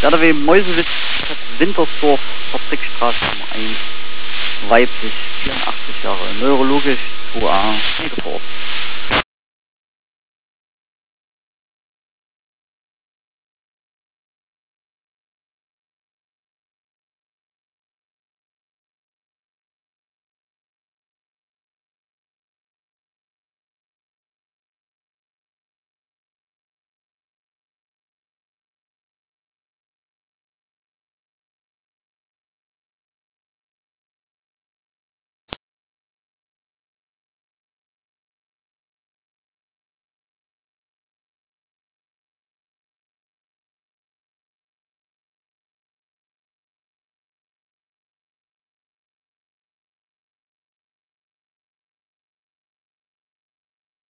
Werder W. Meusewitz, Wintersdorf, Fabrikstraße Nummer 1, weiblich, 84 Jahre, neurologisch, 2a, Eingefordert.